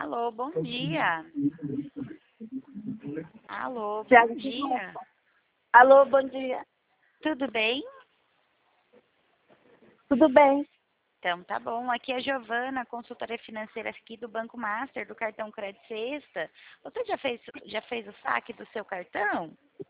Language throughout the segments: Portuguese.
Alô, bom dia. Alô, bom Tiago, dia. alô, bom dia. Tudo bem? Tudo bem? Então, tá bom. Aqui é a Giovana, consultora financeira aqui do Banco Master, do cartão Crédito Sexta. Você já fez o saque do seu cartão?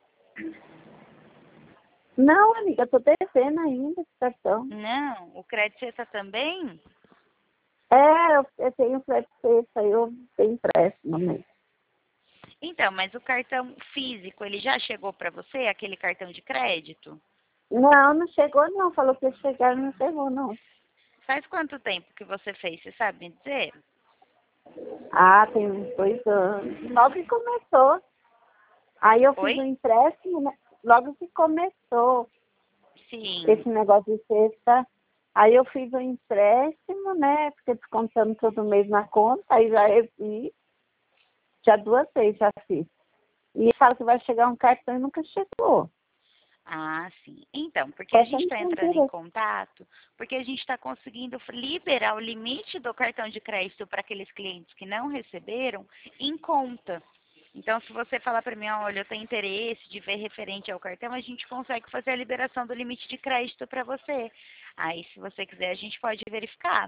Não, amiga, tô devendo ainda esse cartão. Não. O Crédito Sexta também? Eu tenho frete sexta, eu tenho empréstimo mesmo. Então, mas o cartão físico, ele já chegou para você, aquele cartão de crédito? Não chegou não, falou que ia chegar, não chegou não. Faz quanto tempo que você fez? Você sabe me dizer? Ah, tem uns 2 anos. Logo que começou. Aí eu fiz Oi? um empréstimo, né? Logo que começou Sim. esse negócio de sexta. Aí eu fiz um empréstimo, né? Fiquei descontando todo mês na conta, aí já revi. Já 2 vezes já fiz. E fala que vai chegar um cartão e nunca chegou. Ah, sim. Então, porque a Só gente tem está entrando em fronteira. contato, porque a gente está conseguindo liberar o limite do cartão de crédito para aqueles clientes que não receberam em conta. Então, se você falar para mim, olha, eu tenho interesse de ver referente ao cartão, a gente consegue fazer a liberação do limite de crédito para você. Aí, se você quiser, a gente pode verificar.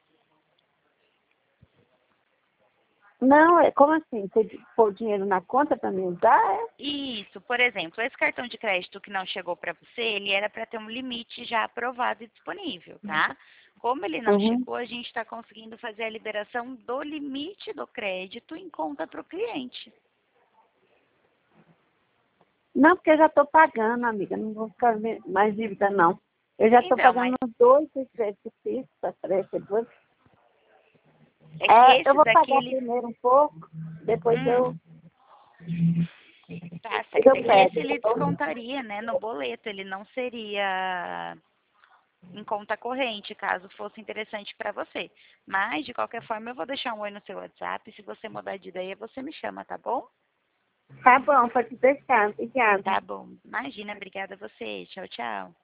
Não, como assim? Você pôr dinheiro na conta para me usar? Isso, por exemplo, esse cartão de crédito que não chegou para você, ele era para ter um limite já aprovado e disponível, tá? Como ele não Uhum. chegou, a gente está conseguindo fazer a liberação do limite do crédito em conta para o cliente. Não, porque eu já estou pagando, amiga. Não vou ficar mais dívida, não. Eu já estou Então, pagando mas 2 créditos para depois. é que Eu esse vou daqui, pagar ele... primeiro um pouco, depois eu, Tá depois certo. eu É que esse pego. ele descontaria, né, no boleto, ele não seria em conta corrente, caso fosse interessante para você. Mas, de qualquer forma, eu vou deixar um oi no seu WhatsApp. Se você mudar de ideia, você me chama, tá bom? Tá bom, pode deixar. Obrigada. Tá bom. Imagina, obrigada a você. Tchau, tchau.